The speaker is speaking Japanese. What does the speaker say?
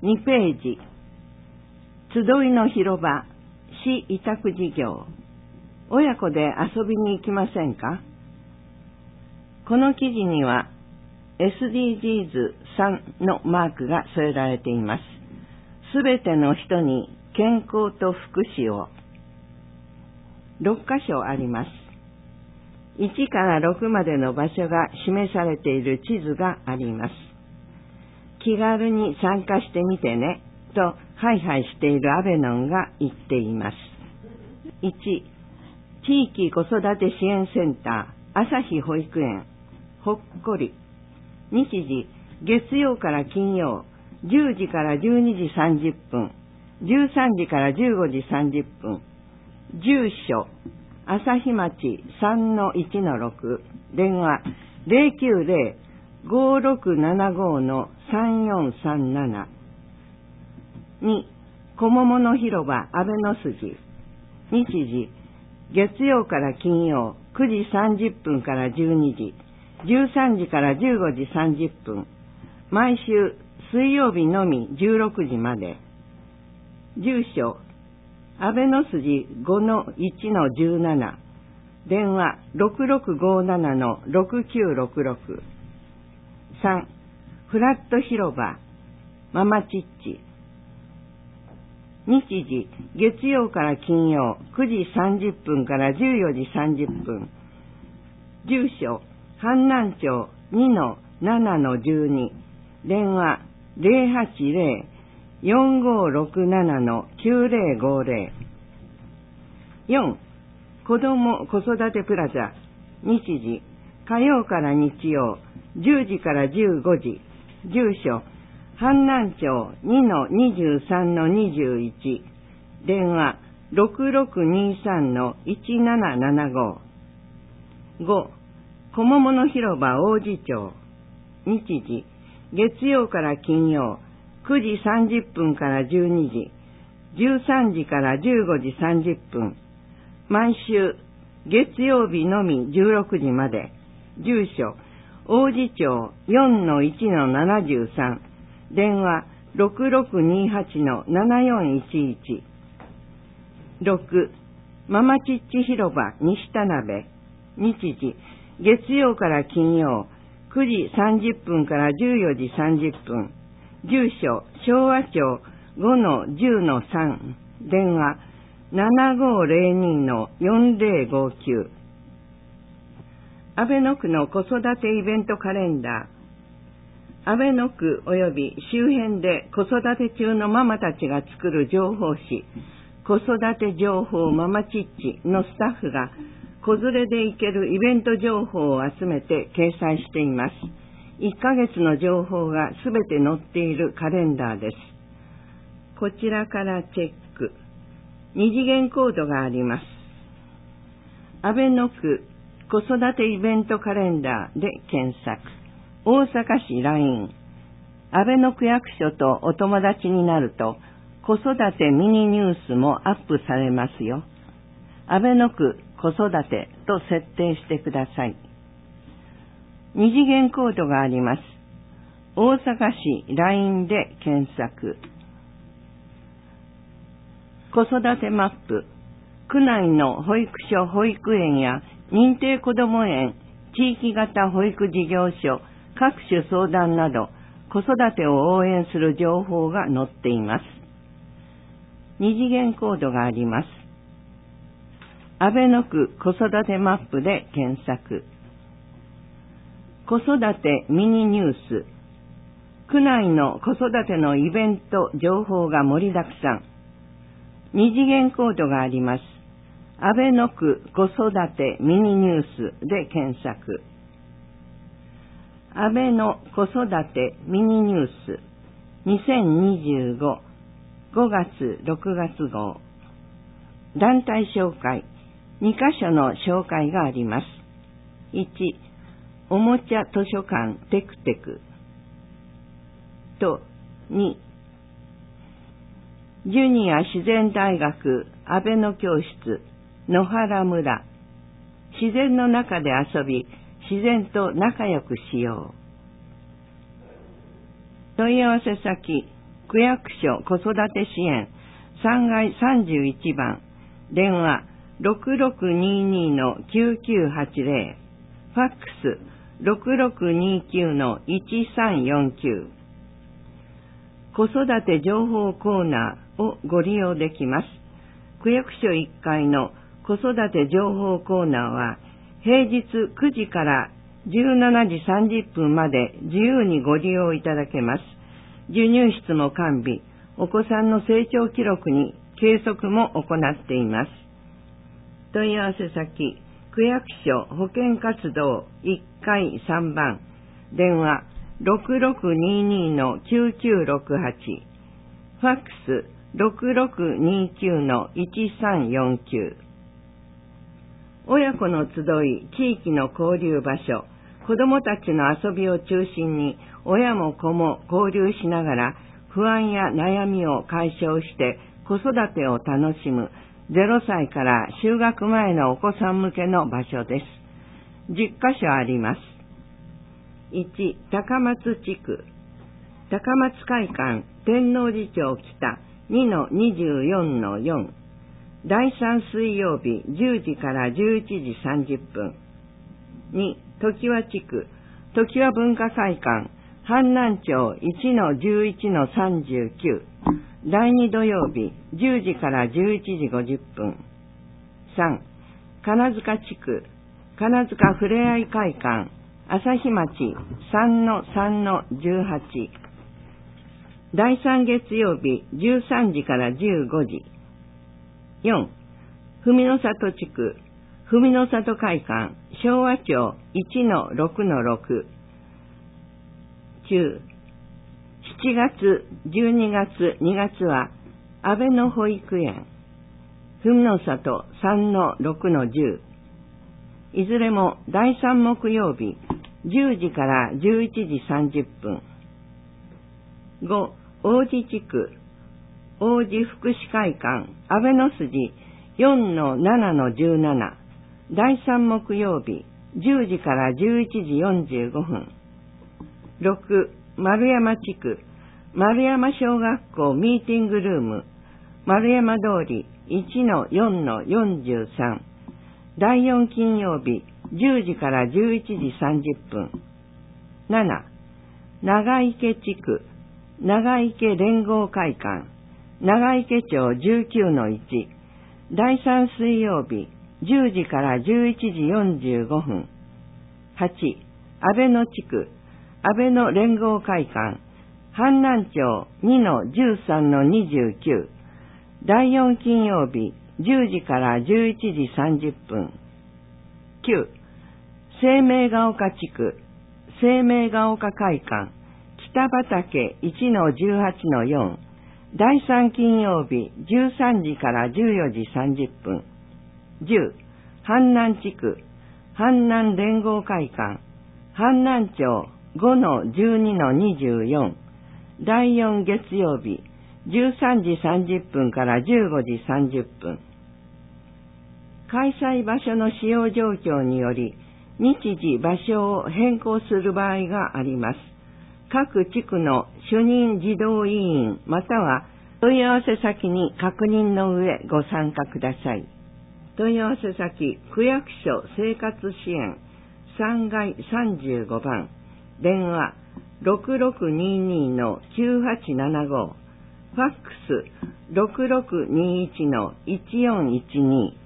2ページ、集いの広場、市委託事業。親子で遊びに行きませんか？この記事には SDGs3 のマークが添えられています。すべての人に健康と福祉を。6箇所あります。1から6までの場所が示されている地図があります。気軽に参加してみてねとハイハイしているアベノンが言っています。1、地域子育て支援センター朝日保育園ほっこり。日時月曜から金曜10時から12時30分13時から15時30分。住所朝日町 3-1-6 電話 090-5675-3437。 2、小桃の広場阿部の筋。日時月曜から金曜9時30分から12時13時から15時30分。毎週水曜日のみ16時まで。住所阿部の筋 5-1-17 電話 6657-6966。 3、フラット広場ママチッチ。日時月曜から金曜9時30分から14時30分。住所阪南町 2-7-12 電話 080-4567-9050。 4、子ども子育てプラザ。日時火曜から日曜10時から15時。住所阪南町 2-23-21 電話 6623-1775。 5、小桃の広場王子町。日時月曜から金曜9時30分から12時13時から15時30分。毎週月曜日のみ16時まで。住所王子町 4-1-73 電話 6628-7411。 6、ママチッチ広場西田辺。日時月曜から金曜9時30分から14時30分。住所昭和町 5-10-3 電話 7502-4059。 阿部野区の子育てイベントカレンダー。阿部野区及び周辺で子育て中のママたちが作る情報誌子育て情報ママチッチのスタッフが子連れで行けるイベント情報を集めて掲載しています。1ヶ月の情報がすべて載っているカレンダーです。こちらからチェック。2次元コードがあります。阿部野区子育てイベントカレンダーで検索。大阪市 LINE。阿部野区役所とお友達になると子育てミニニュースもアップされますよ。阿部野区子育てと設定してください。2次元コードがあります。大阪市 LINE で検索。子育てマップ。区内の保育所、保育園や認定こども園、地域型保育事業所、各種相談など子育てを応援する情報が載っています。2次元コードがあります。阿部野区子育てマップで検索。子育てミニニュース。区内の子育てのイベント情報が盛りだくさん。2次元コードがあります。阿部野区子育てミニニュースで検索。阿部の子育てミニニュース2025 5月6月号。団体紹介。2カ所の紹介があります。1、おもちゃ図書館テクテクと2、ジュニア自然大学阿部野教室野原村。自然の中で遊び、自然と仲良くしよう。問い合わせ先、 区役所子育て支援3階31番、電話6622-9980、ファックス6629-1349。子育て情報コーナーをご利用できます。区役所1階の子育て情報コーナーは平日9時から17時30分まで自由にご利用いただけます。授乳室も完備、お子さんの成長記録に計測も行っています。問い合わせ先、区役所保健活動1階3番、電話6622-9968、ファックス6629-1349。親子の集い、地域の交流場所、子どもたちの遊びを中心に親も子も交流しながら不安や悩みを解消して子育てを楽しむ0歳から就学前のお子さん向けの場所です。10カ所あります。1、高松地区、高松会館天王寺町北 2-24-4、第3水曜日10時から11時30分。2、常盤地区、常盤文化会館阪南町 1-11-39、第2土曜日10時から11時50分。3、金塚地区、金塚ふれあい会館朝日町 3-3-18、第3月曜日13時から15時。4、文の里地区、文の里会館昭和町 1-6-6。中、7月、12月、2月は安倍の保育園、文の里 3-6-10。いずれも第3木曜日10時から11時30分。5、王子地区、王子福祉会館安倍の筋 4-7-17、第3木曜日10時から11時45分。6、丸山地区、丸山小学校ミーティングルーム丸山通り 1-4-43、第4金曜日10時から11時30分。7、長池地区、長池連合会館長池町 19-1、第3水曜日10時から11時45分。8、安倍野地区、安倍野連合会館阪南町 2-13-29、第4金曜日10時から11時30分。9、生命が丘地区、生命が丘会館北畠 1-18-4、第3金曜日13時から14時30分。10、阪南地区、阪南連合会館阪南町 5-12-24、第4月曜日13時30分から15時30分。開催場所の使用状況により日時場所を変更する場合があります。各地区の主任児童委員または問い合わせ先に確認の上ご参加ください。問い合わせ先、区役所生活支援3階35番、電話6622-9875、ファックス6621-1412。